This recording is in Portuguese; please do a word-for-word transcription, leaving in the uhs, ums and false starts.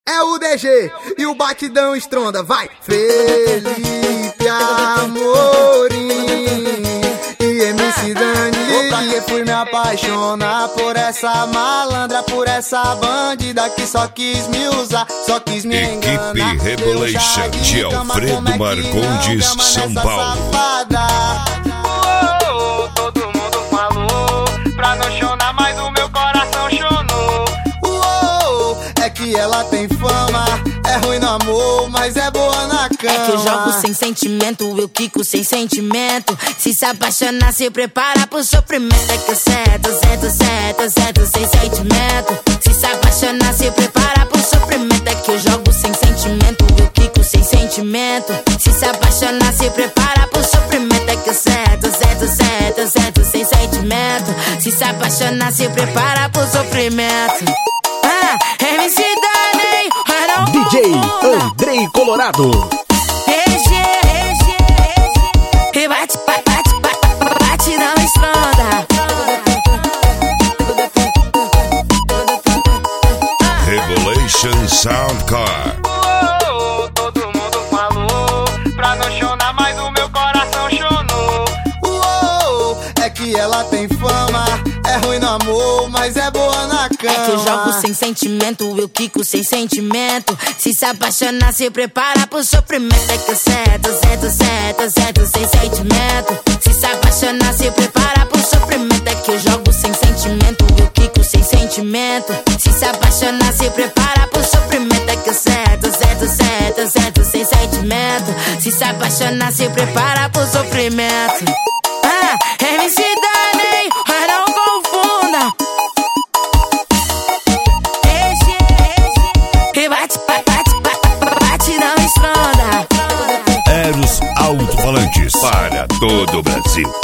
É o D G e o batidão estronda, vai! Felipe Amorim e M C Dani. Porque fui me apaixonar por essa malandra, por essa bandida que só quis me usar, só quis me enganar. Equipe Rebolation de Alfredo Marcondes, São Paulo. Oh, todo mundo falou pra não chorar, mas o meu coração chonou. Oh, é que ela tem fama, é ruim no amor, mas é boa na cama. É que eu jogo sem sentimento, eu quico sem sentimento. Se se apaixonar, se prepara pro sofrimento. É que eu cedo, cedo, cedo, cedo, sem sentimento. Se se apaixonar, se prepara pro sofrimento. É que eu jogo sem sentimento, eu quico sem sentimento. Se se apaixonar, se prepara pro sofrimento. É que eu cedo, cedo, cedo, cedo, sem sentimento. Se se apaixonar, se prepara pro sofrimento. Ah, M C Dani, D J Andrei Colorado. E bate, bate, bate, bate, não estronda. Rebolation Soundcar. Oh, todo mundo falou pra não chorar, mas o meu coração chonou. Oh, é que ela tem fama, é ruim no amor, mas é boa na cama. É que eu jogo sem sentimento, eu quico sem sentimento. Se se apaixonar, se prepara pro sofrimento. É que eu cedo, cedo, cedo, cedo, sem sentimento. Se se apaixonar, se prepara pro sofrimento. É que eu jogo sem sentimento, eu quico sem sentimento. Se se apaixonar, se prepara pro sofrimento. É que eu cedo, cedo, cedo, cedo, sem sentimento. Se se apaixonar, se prepara pro sofrimento. Ah, M C Dani, não confunda. E bate, bate, bate, bate, não estronda. Eros Alto-Falantes para todo o Brasil.